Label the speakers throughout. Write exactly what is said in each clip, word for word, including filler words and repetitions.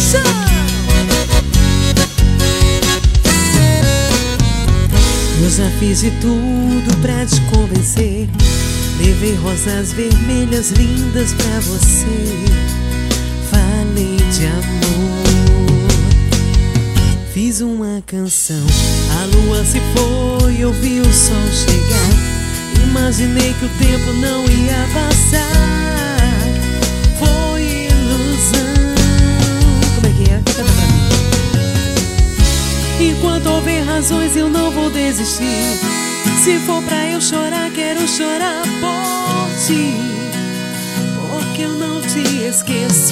Speaker 1: Eu já fiz de tudo pra te convencer. Levei rosas vermelhas lindas pra você. Falei de amor, fiz uma canção. A lua se foi, eu vi o sol chegar. Imaginei que o tempo não ia passar. Foi ilusão. Como é que é? Canta pra mim. Enquanto houver razões eu não vou desistir. Se for pra eu chorar, quero chorar por ti, porque eu não te esqueço.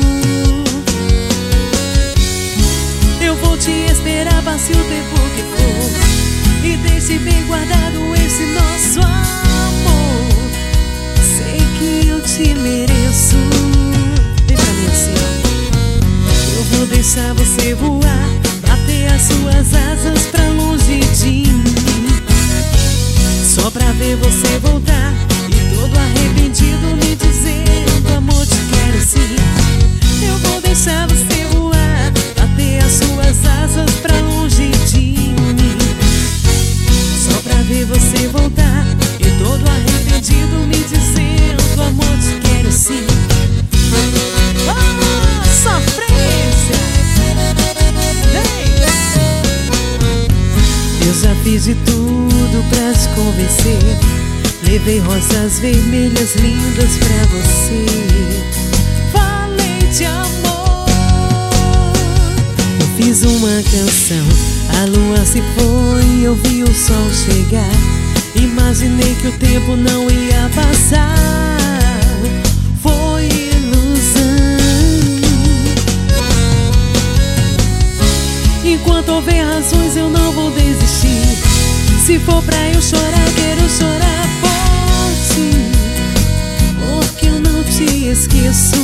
Speaker 1: Eu vou te esperar, passe o tempo que for, e deixe bem guardado esse nosso amor. Sei que eu te mereço. Vem pra mim assim, ó. Eu vou deixar você voar, bater as suas asas pra longe de mim, só pra ver você voltar e todo arrependido me dizendo: amor, te quero sim. Eu vou deixar você voar, bater as suas asas pra longe de mim, só pra ver você voltar e todo arrependido me dizendo: amor, te quero sim. Oh, sofrência! Eu já fiz de tudo pra te convencer. Levei rosas vermelhas lindas pra você. Falei de amor, eu fiz uma canção. A lua se foi, eu vi o sol chegar. Imaginei que o tempo não ia passar. Foi ilusão. Enquanto houver razões eu não vou desistir. Se for pra eu chorar, quero chorar por ti, porque eu não te esqueço.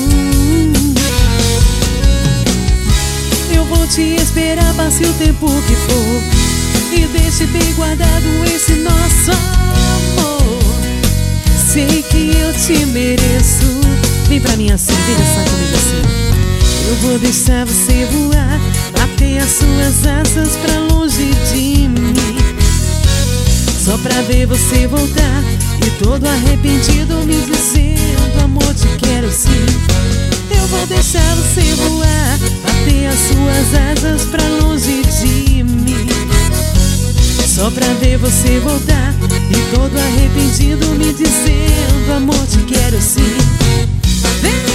Speaker 1: Eu vou te esperar, passe o tempo que for, e deixe bem guardado esse nosso amor. Sei que eu te mereço. Vem pra mim assim, vem dançar comigo assim. Eu vou deixar você voar, bater as suas asas pra longe de mim, só pra ver você voltar e todo arrependido me dizendo: amor, te quero sim. Eu vou deixar você voar, bater as suas asas pra longe de mim, só pra ver você voltar e todo arrependido me dizendo: amor, te quero sim. Vem!